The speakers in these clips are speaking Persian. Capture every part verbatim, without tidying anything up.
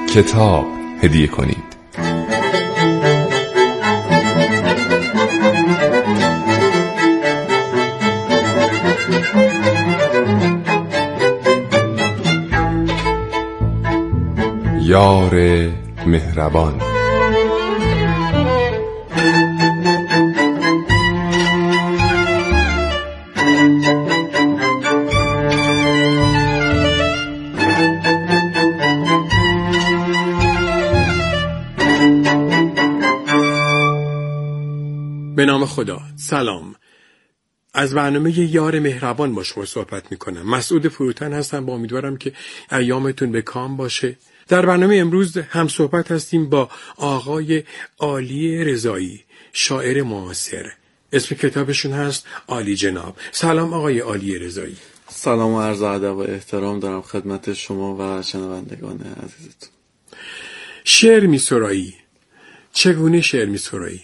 کتاب هدیه کنید. یار مهربان. به نام خدا. سلام. از برنامه یار مهربان با شما صحبت می کنم. مسعود فروتن هستم. با امیدوارم که ایامتون به کام باشه. در برنامه امروز هم صحبت هستیم با آقای عالی رضایی، شاعر معاصر. اسم کتابشون هست عالی جناب. سلام آقای عالی رضایی. سلام و عرض ادب و احترام دارم خدمت شما و شنوندگان عزیزتون. شعر می سرایی. چگونه شعر می سرایی؟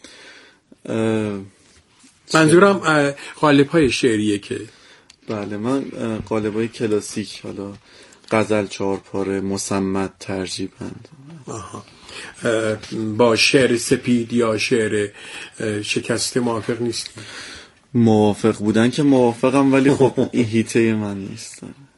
منظورم قالب‌های شعریه که بله، من قالب‌های کلاسیک، حالا غزل، چهارپاره، مصمت ترجیبند. آها. با شعر سپید یا شعر شکسته موافق نیستی؟ موافق بودن که موافقم، ولی خب این هیته من نیست.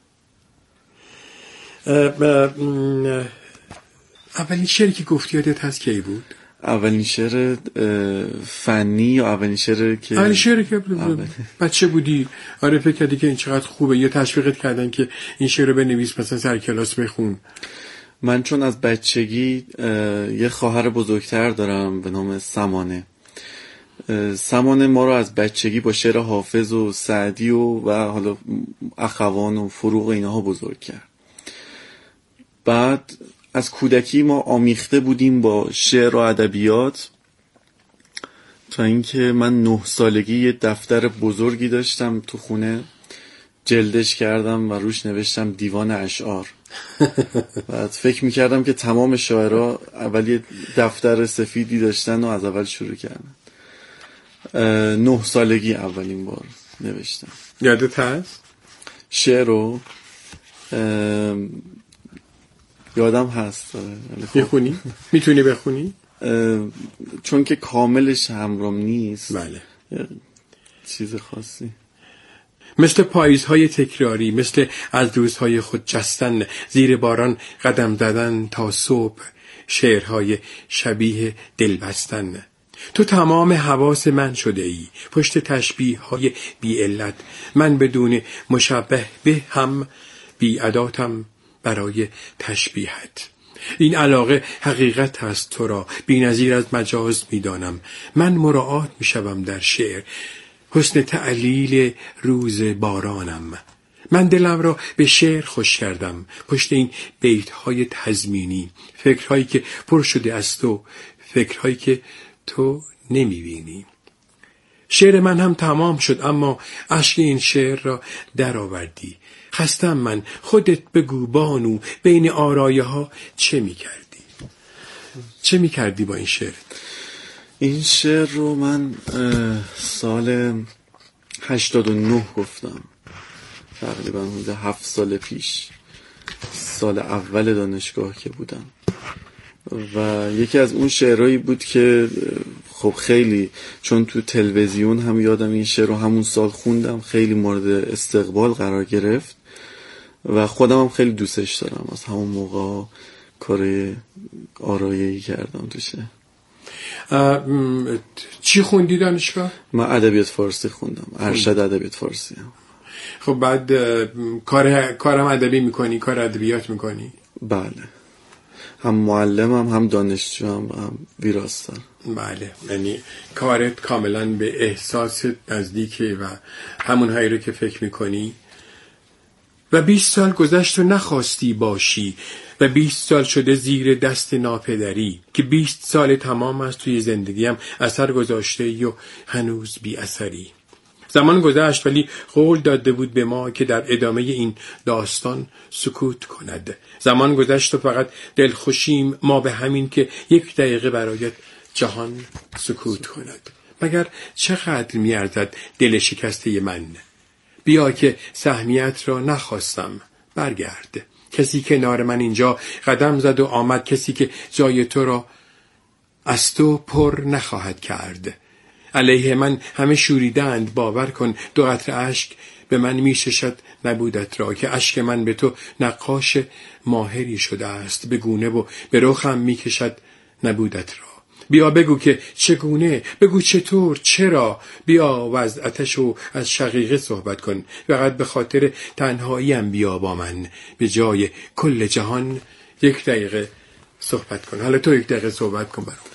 اولین شعری که گفتی یادت هست کی بود؟ اولین شعر فنی یا اولین شعر که اولین شعری که بچه بودی؟ آره، فکر کردی که این چقدر خوبه یا تشویقت کردن که این شعر رو بنویس مثلا سر کلاس بخون؟ من چون از بچگی یه خواهر بزرگتر دارم به نام سمانه. سمانه ما رو از بچگی با شعر حافظ و سعدی و و حالا اخوان و فروغ اینها بزرگ کرد. بعد از کودکی ما آمیخته بودیم با شعر و ادبیات، تا اینکه من نه سالگی یه دفتر بزرگی داشتم تو خونه، جلدش کردم و روش نوشتم دیوان اشعار. بعد فکر میکردم که تمام شاعرها اول یه دفتر سفیدی داشتن و از اول شروع کردن. نه سالگی اولین بار نوشتم. یادت هست؟ شعر رو یادم هست. میخونی؟ میتونی بخونی؟ چون که کاملش همرام نیست. بله. چیز خاصی مثل پاییزهای تکراری، مثل از روزهای خود جستن، زیر باران قدم زدن تا صبح، شعرهای شبیه دل بستن. تو تمام حواس من شده ای، پشت تشبیه های بی علت، من بدون مشبه به هم بی عداتم برای تشبیهت. این علاقه حقیقت هست تو را، بی نظیر از مجاز می دانم. من مراعات می شوم در شعر، حسن تعلیل روز بارانم. من دلم را به شعر خوش کردم، پشت این بیتهای تضمینی، فکرهایی که پر شده از تو، فکرهایی که تو نمی بینی. شعر من هم تمام شد، اما اشک این شعر را در آوردی. خستم من، خودت بگو بانو، بین آرایه ها چه می کردی؟ چه می کردی با این شعر؟ این شعر رو من سال هشتاد و نه گفتم، تقریبا حدود هفت سال پیش، سال اول دانشگاه که بودم. و یکی از اون شعرهایی بود که خب خیلی، چون تو تلویزیون هم یادم این شعر رو همون سال خوندم، خیلی مورد استقبال قرار گرفت و خودم هم خیلی دوستش دارم. از همون موقع کار آرایه‌ای کردم تو شعر. چی خوندی دانشگاه؟ من ادبیات فارسی خوندم، ارشد ادبیات فارسی. خب بعد کار کارم ادبی میکنی، کار ادبیات میکنی؟ بله، هم معلمم، هم دانشجوام، هم ویراستار. بله، یعنی کارت کاملا به احساس نزدیکه و همون هایی رو که فکر میکنی. و بیست سال گذشت و نخواستی باشی و بیست سال شده زیر دست ناپدری، که بیست سال تمام است توی زندگیم اثر گذاشته و هنوز بی اثری. زمان گذشت ولی قول داده بود به ما که در ادامه این داستان سکوت کند. زمان گذشت و فقط دلخوشیم ما به همین که یک دقیقه برایت جهان سکوت کند. مگر چقدر میارزد دل شکسته من؟ بیا که سهمیت را نخواستم، برگرد. کسی کنار من اینجا قدم زد و آمد، کسی که جای تو را از تو پر نخواهد کرد. علیه من همه شوریدند، باور کن دو قطره اشک به من می ششد نبودت را، که اشک من به تو نقاش ماهری شده است، به گونه و به رخم می کشد نبودت را. بیا بگو که چگونه، بگو چطور، چرا، بیا و از آتش و از شقیقه صحبت کن، فقط به خاطر تنهاییم بیا با من، به جای کل جهان یک دقیقه صحبت کن. حالا تو یک دقیقه صحبت کن برام.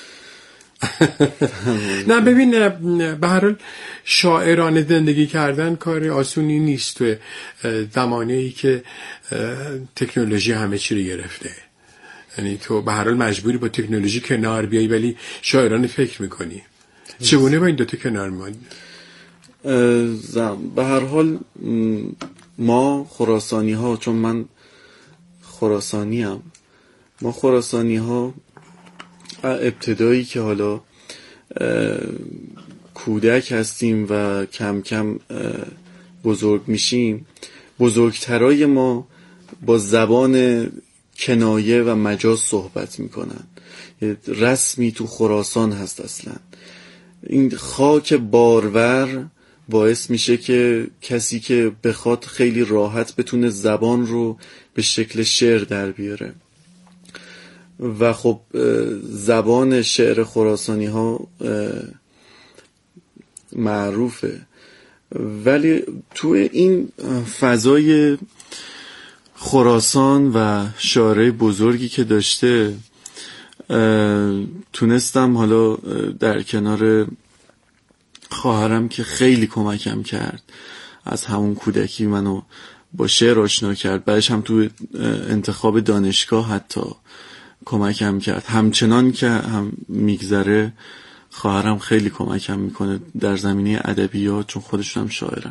نه ببین، به هر حال شاعرانه زندگی کردن کار آسونی نیست تو زمانه‌ای که تکنولوژی همه چی رو گرفته. یعنی تو به هر حال مجبوری با تکنولوژی کنار بیایی، ولی شاعرانه فکر میکنی. چگونه با این دوتا کنار می‌آیی؟ به هر حال ما خراسانی ها، چون من خراسانی هم، ما خراسانی ها ابتدایی که حالا کودک هستیم و کم کم بزرگ میشیم، بزرگترای ما با زبان کنایه و مجاز صحبت میکنن. رسمی تو خراسان هست اصلا. این خاک بارور باعث میشه که کسی که بخواد خیلی راحت بتونه زبان رو به شکل شعر در بیاره. و خب زبان شعر خراسانی ها معروفه، ولی تو این فضای خراسان و شاعرای بزرگی که داشته تونستم حالا در کنار خواهرم که خیلی کمکم کرد، از همون کودکی منو با شعر آشنا کرد، بعدش هم تو انتخاب دانشگاه حتی کمکم کرد. همچنان که هم میگذره خواهرم خیلی کمکم میکنه در زمینه ادبیات، چون خودشون هم شاعرن.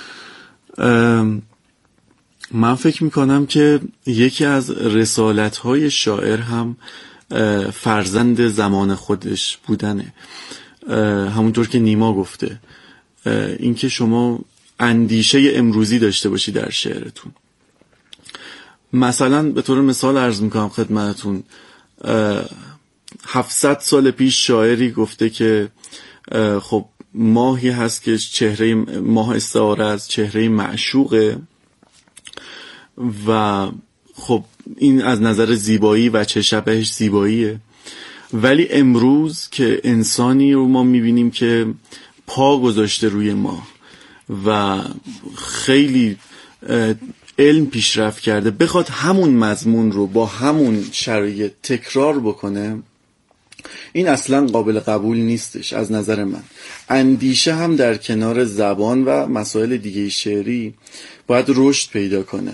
من فکر میکنم که یکی از رسالت‌های شاعر هم فرزند زمان خودش بودنه. همونطور که نیما گفته، اینکه شما اندیشه امروزی داشته باشی در شعرتون. مثلا به طور مثال عرض میکنم خدمتتون، هفتصد سال پیش شاعری گفته که خب ماهی هست که چهره ماه استعاره از چهره معشوقه و خب این از نظر زیبایی و چه شبهش زیباییه، ولی امروز که انسانی رو ما میبینیم که پا گذاشته روی ماه و خیلی علم پیشرفت کرده، بخواد همون مضمون رو با همون شرایط تکرار بکنه، این اصلا قابل قبول نیستش از نظر من. اندیشه هم در کنار زبان و مسائل دیگه شعری باید رشد پیدا کنه.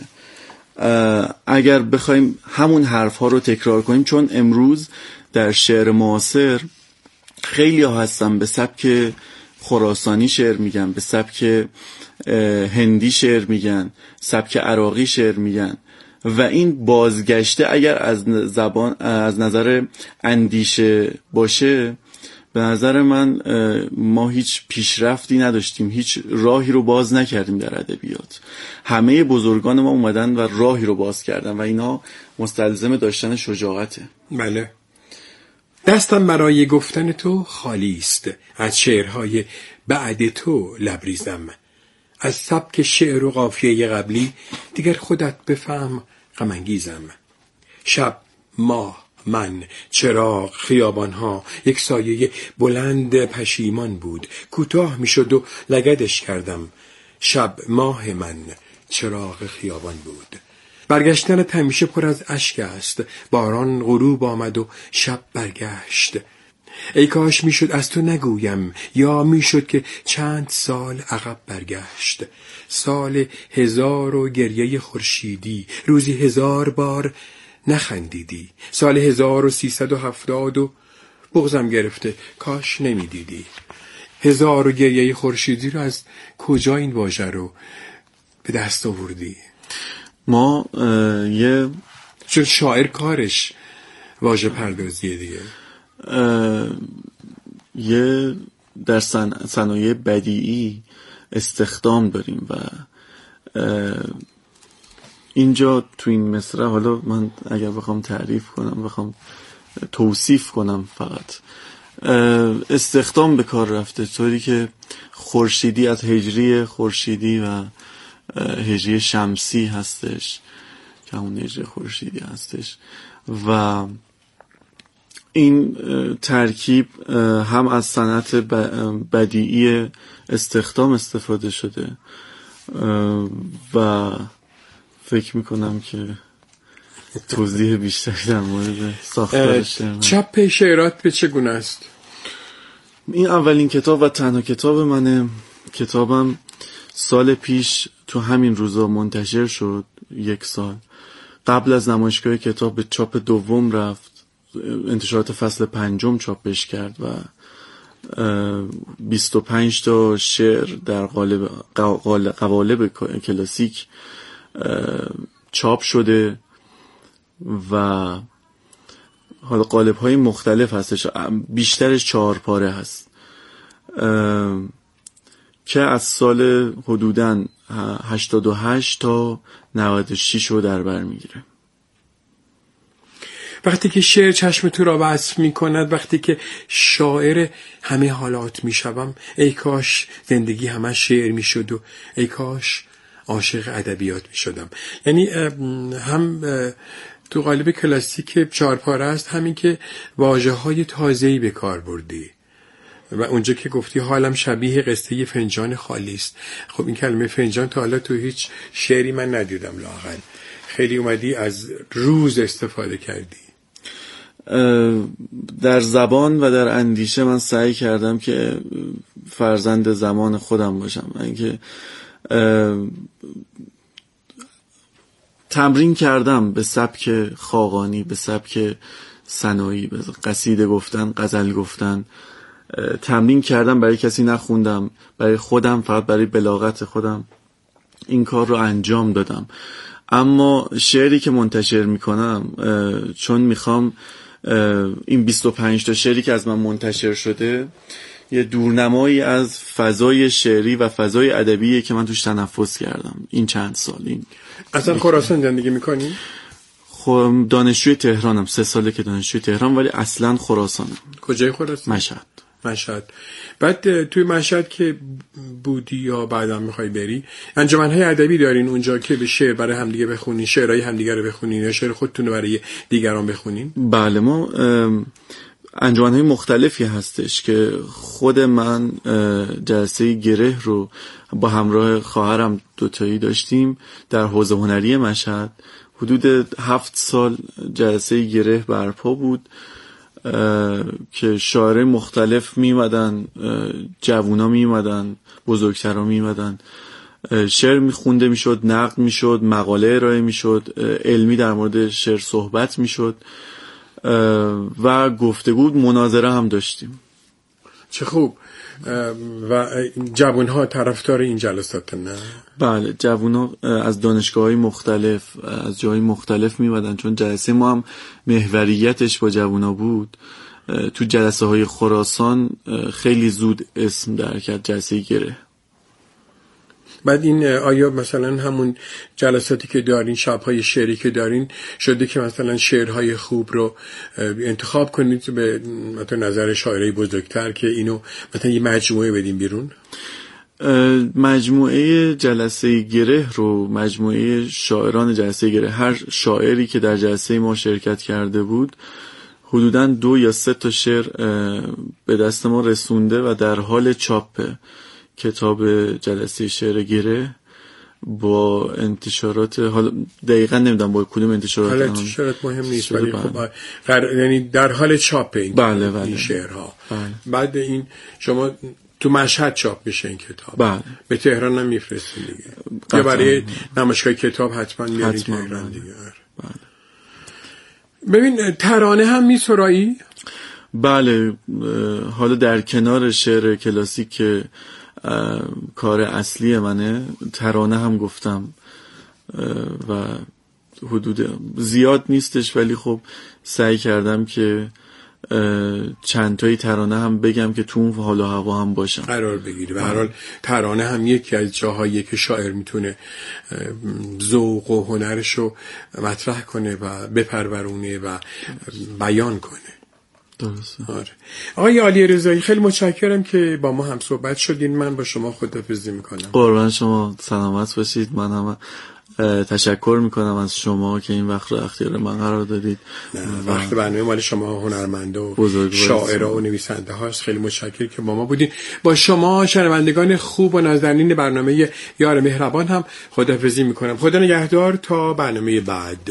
اگر بخوایم همون حرف ها رو تکرار کنیم، چون امروز در شعر معاصر خیلی ها هستن به سبک خراسانی شعر میگن، به سبک هندی شعر میگن، سبک عراقی شعر میگن و این بازگشته اگر از زبان از نظر اندیشه باشه، به نظر من ما هیچ پیشرفتی نداشتیم، هیچ راهی رو باز نکردیم در ادبیات. همه بزرگان ما اومدن و راهی رو باز کردن و اینا مستلزم داشتن شجاعته. بله. دستم برای گفتن تو خالی است، از شعرهای بعد تو لبریزم، از سبک شعر و قافیه قبلی دیگر خودت بفهم غم انگیزم. شب، ماه، من، چراغ، خیابانها، یک سایه بلند پشیمان بود، کوتاه میشد و لگدش کردم. شب، ماه من، چراغ خیابان بود. برگشتنت همیشه پر از اشک است، باران غروب آمد و شب برگشت. ای کاش میشد از تو نگویم، یا میشد که چند سال عقب برگشت. سال هزار و گریه خورشیدی، روزی هزار بار نخندیدی. سال هزار و سیصد و هفتاد و بغضم گرفته، کاش نمیدیدی. هزار و گریه خورشیدی رو از کجا این واژه رو به دست آوردی؟ ما یه چون شاعر کارش واژه پردازیه دیگه. یه در صنایع بدیعی استخدام داریم و اینجا تو این مصرع، حالا من اگر بخوام تعریف کنم، بخوام توصیف کنم، فقط استخدام به کار رفته، طوری که خورشیدی از هجری خورشیدی و هجری شمسی هستش که همون هجری خورشیدی هستش و این ترکیب هم از صنعت بدیعی استخدام استفاده شده و فکر میکنم که توضیح بیشتری در مورد ساختارش دارم. چاپ شعرات به چگونه است؟ این اولین کتاب و تنها کتاب منه. کتابم سال پیش تو همین روزا منتشر شد، یک سال قبل از نمایشگاه کتاب به چاپ دوم رفت. انتشارات فصل پنجم چاپش کرد و بیست و پنج تا شعر در قالب قوالب کلاسیک چاپ شده و حالا قالب های مختلف هستش، بیشترش چهار پاره هست که از سال حدوداً هشتاد و هشت تا نود و شش رو در بر میگیره. وقتی که شعر چشم تو را وصف می کند، وقتی که شاعر همه حالات می شوم، ای کاش زندگی همه شعر می شد و ای کاش عاشق ادبیات می شدم. یعنی هم تو قالب کلاسیک چهارپاره است، همین که واژه های تازه‌ای به کار بردی و اونجا که گفتی حالم شبیه قصه فنجان خالی است. خب این کلمه فنجان تا حالا تو هیچ شعری من ندیدم لااقل. خیلی اومدی از روز استفاده کردی. در زبان و در اندیشه من سعی کردم که فرزند زمان خودم باشم. اینکه تمرین کردم به سبک خاقانی، به سبک سنایی، به قصیده گفتن، غزل گفتن. تمرین کردم، برای کسی نخوندم، برای خودم، فقط برای بلاغت خودم این کار رو انجام دادم. اما شعری که منتشر میکنم، چون میخوام این بیست و پنج تا شعری که از من منتشر شده یه دورنمایی از فضای شعری و فضای ادبیه که من توش تنفس کردم این چند سال. این اصلا خراسان زندگی میکنی؟ خب دانشجوی تهرانم، سه ساله که دانشجوی تهران، ولی اصلا خراسانم. کجای خراسان؟ مشهد. مشهد. بعد توی مشهد که بودی یا بعدم میخوای بری، انجمن‌های ادبی دارین اونجا که به شعر برای همدیگه بخونین، شعرهای همدیگه رو بخونین یا شعر خودتون رو برای دیگران بخونین؟ بله، ما انجمن‌های مختلفی هستش که خود من جلسه گره رو با همراه خواهرم دوتایی داشتیم در حوزه هنری مشهد. حدود هفت سال جلسه گره برپا بود که شاعر مختلف میمدن، جوونا میمدن، بزرگترا میمدن، شعر میخونده میشد، نقد میشد، مقاله ارائه میشد، علمی در مورد شعر صحبت میشد و گفتگو، مناظره هم داشتیم. چه خوب. و جوانها طرفدار این جلسات نه؟ بله، جوانها از دانشگاه‌های مختلف، از جاهای مختلف میمدن، چون جلسه ما هم محوریتش با جوانها بود. تو جلسه های خراسان خیلی زود اسم در کرد جلسه گره. بعد این آیا مثلا همون جلساتی که دارین، شب‌های شعری که دارین، شده که مثلا شعرهای خوب رو انتخاب کنید به مثلا نظر شاعرای بزرگتر که اینو مثلا یه مجموعه بدین بیرون؟ مجموعه جلسه گره رو، مجموعه شاعران جلسه گره، هر شاعری که در جلسه ما شرکت کرده بود حدوداً دو یا سه تا شعر به دست ما رسونده و در حال چاپه. کتاب جلسه شعر گره با انتشارات، حالا دقیقا نمیدونم با کدوم انتشارات، حالا انتشارات مهم نیست، ولی خب در یعنی در حال چاپه این, بله بله. این شعرها. بله. بعد این شما تو مشهد چاپ میشه این کتاب؟ بله. به تهران هم میفرستین دیگه؟ یا برای نمایشگاه کتاب حتما میارین تهران دیگه؟ بله. ببین ترانه هم میسرایی؟ بله، حالا در کنار شعر کلاسیک که کار اصلی منه، ترانه هم گفتم و حدود زیاد نیستش، ولی خب سعی کردم که چند تایی ترانه هم بگم که تو اون حال و هوا هم باشم، قرار بگیری. به هر حال ترانه هم یکی از جاهایی که شاعر میتونه ذوق و هنرشو مطرح کنه و بپرورونه و بیان کنه. درسته. آره. آقای علی رضایی، خیلی متشکرم که با ما هم صحبت شدین. من با شما خداحافظی میکنم. قربان شما، سلامت باشید. من هم تشکر میکنم از شما که این وقت رو اختیار من قرار دادید. وقت برنامه مال شما هنرمنده و شاعرها و نویسنده هاست. خیلی متشکرم که با ما بودین. با شما شنوندگان خوب و نازنین برنامه یار مهربان هم خداحافظی میکنم. خدا نگهدار تا برنامه بعد.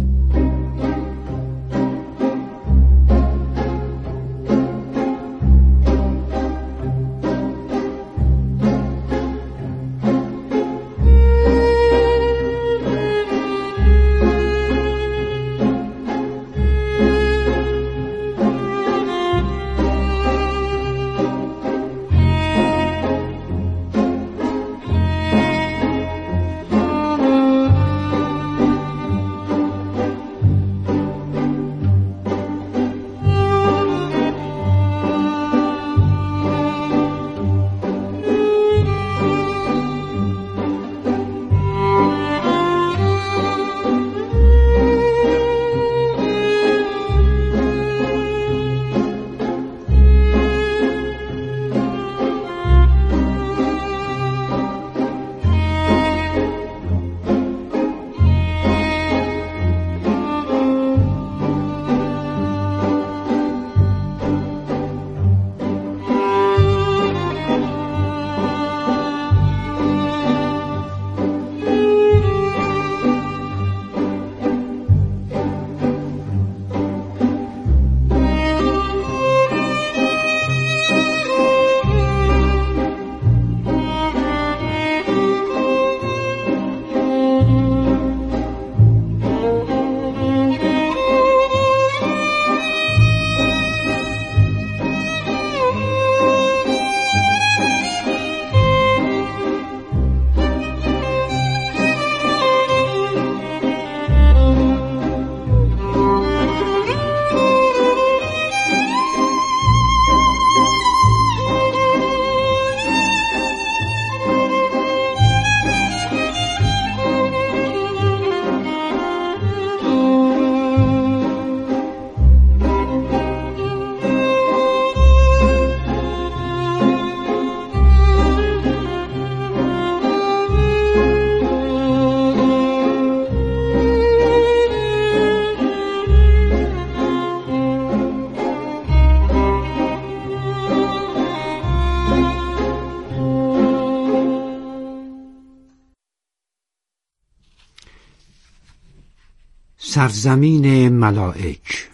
سرزمین ملائک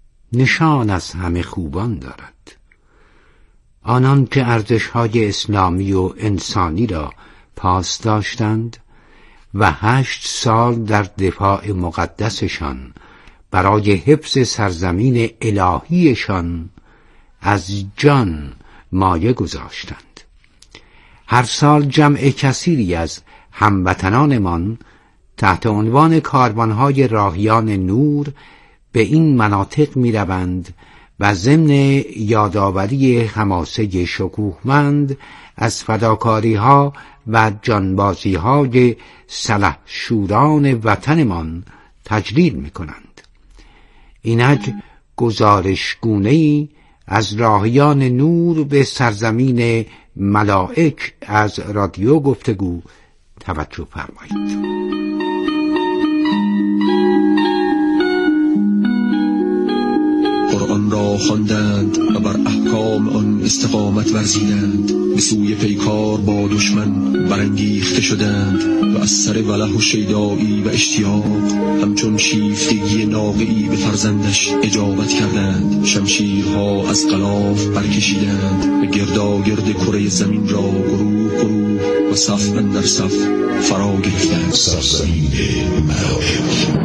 نشان از همه خوبان دارد. آنان که ارزش‌های اسلامی و انسانی را پاس داشتند و هشت سال در دفاع مقدسشان برای حفظ سرزمین الهیشان از جان مایه گذاشتند. هر سال جمع کثیری از هموطنانمان تحت عنوان کاروانهای راهیان نور به این مناطق می روند و ضمن یادآوری حماسه شکوهمند از فداکاری‌ها و جانبازی‌های سلحشوران وطنمان تجلیل می کنند. اینک گزارشگونه‌ای از راهیان نور به سرزمین ملائک از رادیو گفتگو توجه فرمایید. قرآن را خواندند و بر احکام آن استقامت ورزیدند، به سوی پیکار با دشمن برانگیخته شدند و از سر وله و شیدایی و اشتیاق همچون شیفتگی ناقه‌ای به فرزندش اجابت کردند. شمشیرها از غلاف برکشیدند و گرداگرد کره زمین را گروه گروه و صف اندر صف فرا گرفتند. سرزمین ملائک.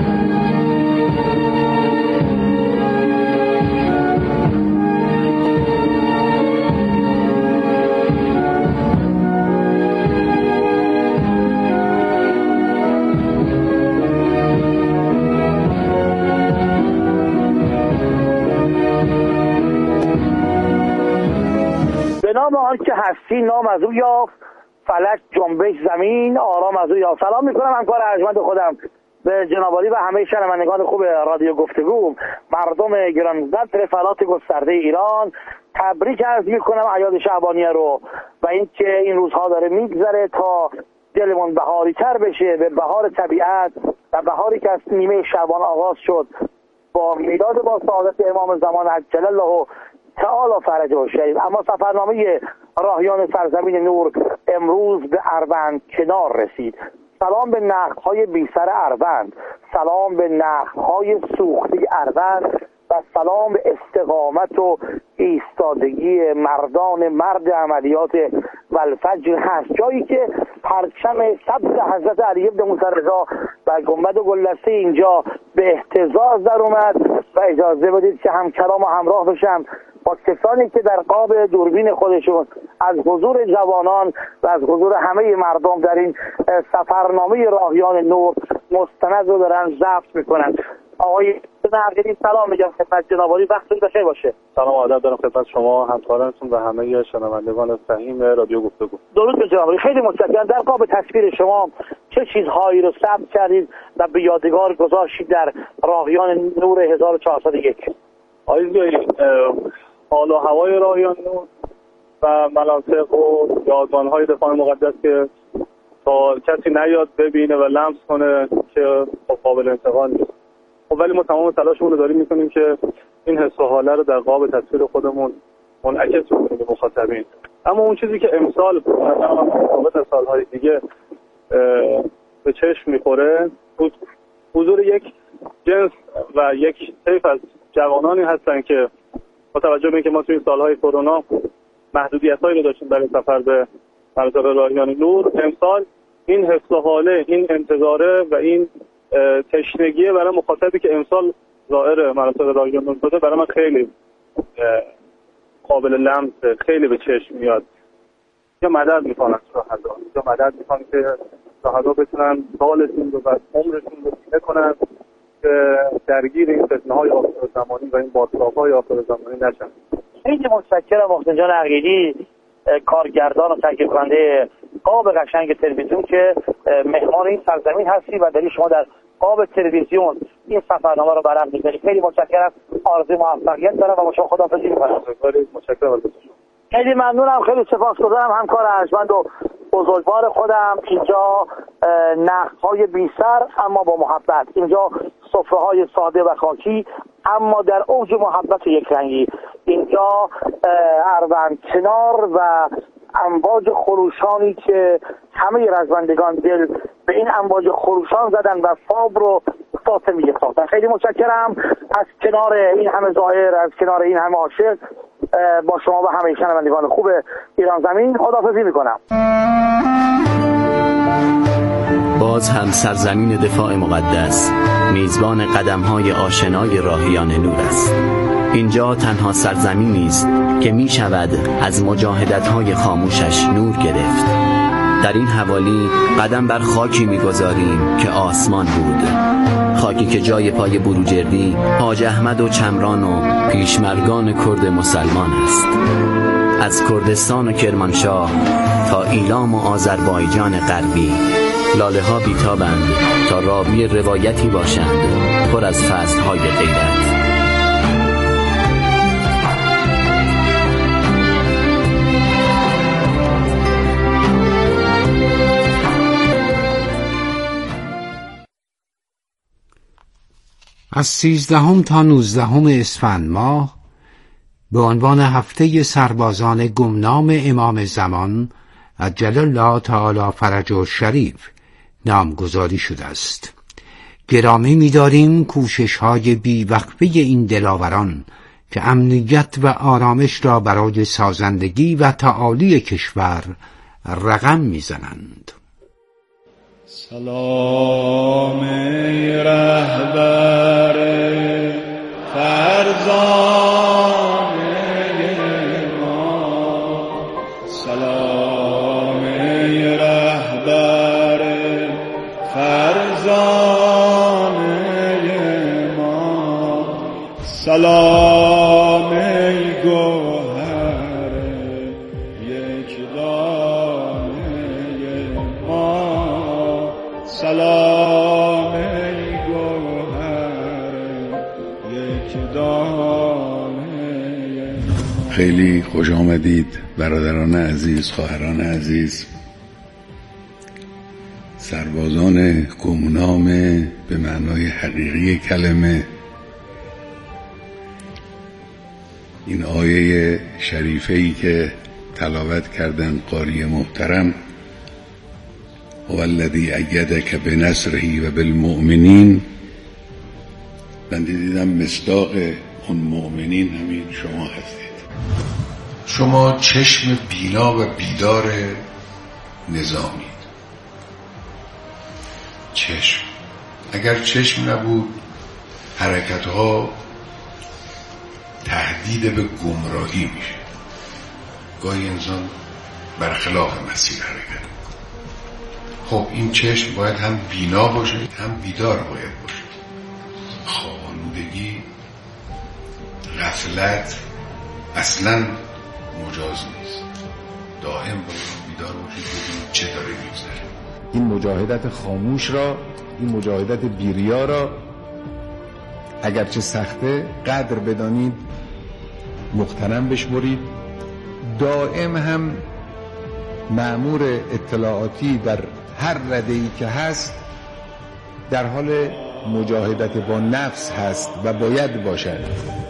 نام آن که هستی نام از او یافت، فلک جنبش زمین آرام از او یافت. سلام میکنم همکار ارجمند خودم به جنابعالی و همه شنوندگان خوب رادیو گفتگو، مردم گرانقدر فلات گسترده ایران. تبریک عرض میکنم اعیاد شعبانیه رو و اینکه این روزها داره میگذره تا دلمون بهاری تر بشه به بهار طبیعت و بهاری که از نیمه شعبان آغاز شد با میلاد با سعادت امام زمان عجل الله تعالی فرجه شریف. اما سفرنامه راهیان سرزمین نور امروز به اروند کنار رسید. سلام به نخل‌های بی سر اروند، سلام به نخل‌های سوخته اروند و سلام به استقامت و ایستادگی مردان مرد عملیات والفجر هست، جایی که پرچم سبز حضرت علی بن موسی رضا و گنبد و گلدسته اینجا به اهتزاز در اومد. و اجازه بدید که همکلام و همراه بشم با کسانی که در قاب دوربین خودشون از حضور جوانان و از حضور همه مردم در این سفرنامه راهیان نور مستند رو دارن ضبط میکنن. آقای نرگلی سلام میگم خدمت جناب عالی، وقتتون بخیر باشه. سلام و ادب دارم خدمت شما همکارانتون و همه شنوندگان فهیم رادیو گفتگو. درود به جناب عالی، خیلی متشکرم. در قاب تصویر شما چه چیزهایی رو ثبت کردید و به یادگار گذاشتید در راهیان نور هزار و چهارصد و یک؟ آیزگاهی حال و هوای راهیان نور و مناطق و یادگان‌های دفاع مقدس که تا کسی نیاد ببینه و لمس کنه که قابل انتقال نیست. خب ولی ما تمام تلاشمون رو داریم میکنیم که این حس و حاله رو در قاب تصویر خودمون منعکس کنیم به مخاطبین. اما اون چیزی که امسال مطابق از سالهای دیگه به چشم میخوره حضور یک جنس و یک طیف از جوانانی هستن که با توجه به اینکه ما توی سالهای کرونا محدودیت‌هایی رو داشتیم برای سفر به مناطق راهیان نور، امسال این حس و حاله، این انتظاره و این تشنگی برای مخاطبی که امسال زائر مناطق راهیان نور شده برای من خیلی قابل لمس، خیلی به چشم میاد. یا مدد میکنن شهدا، یا مدد میکنن که شهدا بتونن سالشون رو و عمرشون رو سینه کنن که درگیر این فتنه‌های آخر زمانی و این بادساق‌های آخر زمانی نشن. خیلی متشکرم محسن جان عقیلی، کارگردان و تهیه کننده قاب قشنگ تلویزیون که مهمان این سرزمین هستی و دلیل شما در قاب تلویزیون این سفرنامه رو برام می‌کنید. خیلی متشکرم، آرزوی موفقیت دارم و با شما خداحافظی می‌کنم. خیلی متشکرم. خیلی ممنونم، خیلی سپاسگزارم همکار ارجمند و بزرگوار خودم. اینجا نخل‌های بی سر اما با محبت، اینجا سفره‌های ساده و خاکی اما در اوج محبت و یک رنگی، اینجا اروند کنار و امواج خروشانی که همه رزمندگان دل به این امواج خروشان زدن و فاب رو فاطمیه ساختن. خیلی متشکرم از کنار این همه زائر، از کنار این همه عاشق، با شما و همه شنوندگان خوب ایران زمین خداحافظی میکنم. باز هم سرزمین دفاع مقدس میزبان قدم‌های آشنای راهیان نور است. اینجا تنها سرزمینی است که می شود از مجاهدت‌های خاموشش نور گرفت. در این حوالی قدم بر خاکی می‌گذاریم که آسمان بود، خاکی که جای پای بروجردی، حاج احمد و چمران و پیشمرگان کرد مسلمان است. از کردستان و کرمانشاه تا ایلام و آذربایجان غربی، لاله ها بیتابند تا راوی روایتی باشند پر از فصل‌های غیرت. از سیزدهم تا نوزدهم اسفند ماه به عنوان هفته سربازان گمنام امام زمان عجل الله تعالی فرجه الشریف نامگذاری شده است. گرامی می‌داریم کوشش‌های بی‌وقفه این دلاوران که امنیت و آرامش را برای سازندگی و تعالی کشور رقم می‌زنند. سلام ای رهبر فرزانه ما، سلام ای رهبر فرزانه ما، سلام ای گوهر یک دانه. خیلی خوش آمدید برادران عزیز، خواهران عزیز، سربازان گمنام به معنای حقیقی کلمه. این آیه شریفه‌ای که تلاوت کردن قاری محترم، هو الذی ایدک بنصره و بالمؤمنین، بنده دیدم مصداق اون مؤمنین همین شما هستید. شما چشم بینا و بیدار نظامید. چشم، اگر چشم نبود حرکتها تهدید به گمراهی میشه. گاهی انسان برخلاف مسیر حرکت. خب این چشم باید هم بینا باشه هم بیدار باید باشه. خواب‌آلودگی، غفلت اصلا مجاز نیست. دائم باید بیدار باشید ببینید چه داره میگذره. این مجاهدت خاموش را، این مجاهدت بیریا را اگرچه سخته قدر بدانید، مغتنم بشمرید. دائم هم مأمور اطلاعاتی در هر رده‌ای که هست در حال مجاهدت با نفس هست و باید باشد.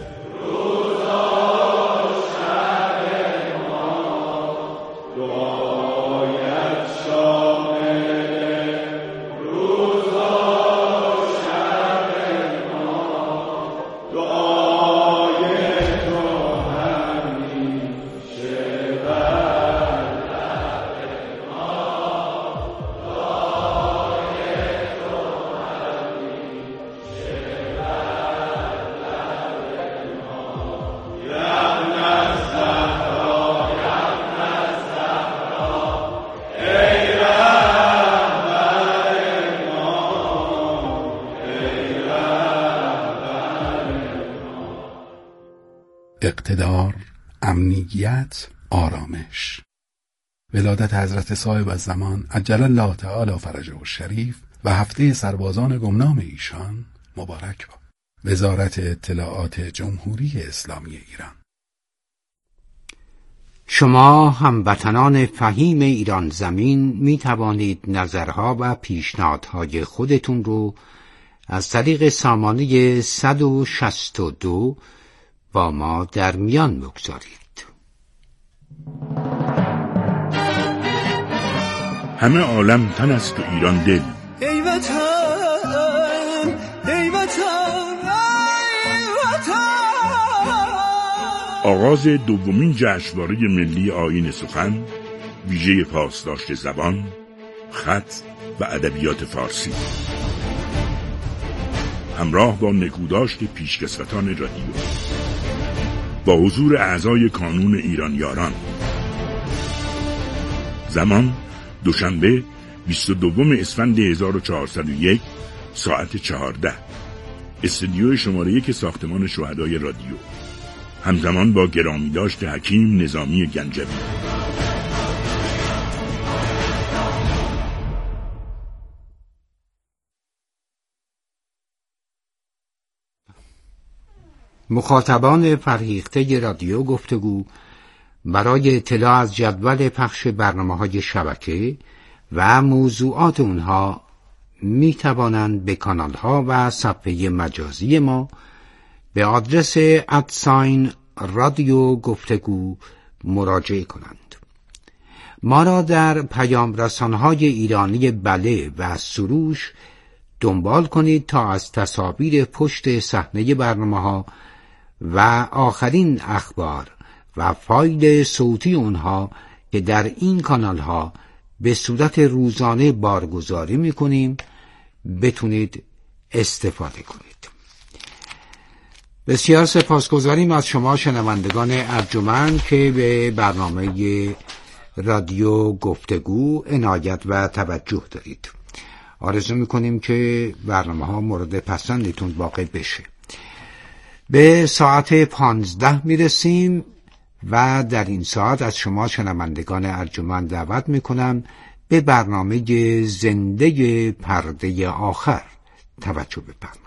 اقتدار، امنیت، آرامش. ولادت حضرت صاحب الزمان عجل الله تعالی فرجه الشریف و هفته سربازان گمنام ایشان مبارک باد. وزارت اطلاعات جمهوری اسلامی ایران. شما هموطنان فهیم ایران زمین می توانید نظرها و پیشنهادهای خودتون رو از طریق سامانه صد و شصت و دو با ما در میان بگذارید. همه عالم تن است و ایران دل. ای وطن، ای وطن، ای وطن. آغاز دومین جشنواره ملی آیین سخن، ویژه پاسداشت زبان، خط و ادبیات فارسی، همراه با نکوداشت پیشکسوتان رادیو، با حضور اعضای کانون ایران یاران. زمان دوشنبه بیست و دوم اسفند هزار و چهارصد و یک ساعت چهارده. استودیو شماره یک ساختمان شهدای رادیو، همزمان با گرامی داشت حکیم نظامی گنجوی. مخاطبان فرهیخته رادیو گفتگو برای اطلاع از جدول پخش برنامه‌های شبکه و موضوعات اونها می توانند به کانال‌ها و صفحه مجازی ما به آدرس ادساین رادیو گفتگو مراجعه کنند. ما را در پیام رسانه‌های ایرانی بله و سروش دنبال کنید تا از تصاویر پشت صحنه برنامه‌ها و آخرین اخبار و فایل صوتی اونها که در این کانال ها به صورت روزانه بارگذاری میکنیم بتونید استفاده کنید. بسیار سپاسگزاریم از شما شنوندگان ارجمند که به برنامه رادیو گفتگو عنایت و توجه دارید. آرزو میکنیم که برنامه ها مورد پسندتون واقع بشه. به ساعت پانزده میرسیم و در این ساعت از شما شنوندگان ارجمند دعوت میکنم به برنامه زنده پرده آخر توجه بفرمایید.